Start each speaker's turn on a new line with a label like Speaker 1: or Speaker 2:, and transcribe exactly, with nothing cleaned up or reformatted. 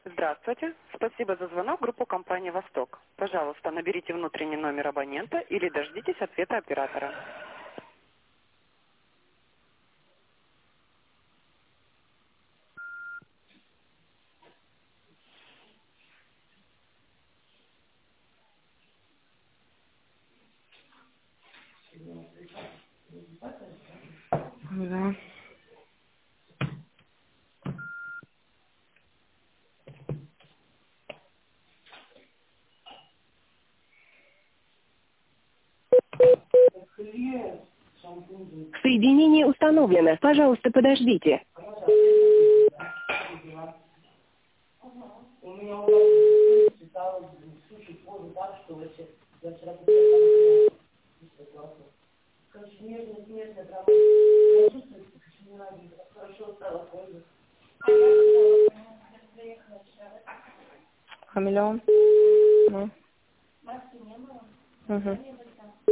Speaker 1: Здравствуйте. Спасибо за звонок в группу компании «Восток». Пожалуйста, наберите внутренний номер абонента или дождитесь ответа оператора.
Speaker 2: Да.
Speaker 3: Соединение установлено. Пожалуйста, подождите.
Speaker 2: У меня уже читала суши позже так, что вообще я вчера посмотрела. Короче, нежность, нежность, прям. Я чувствую, что мне надо, хорошо стало пользоваться. Хамелеон. Ну. Угу.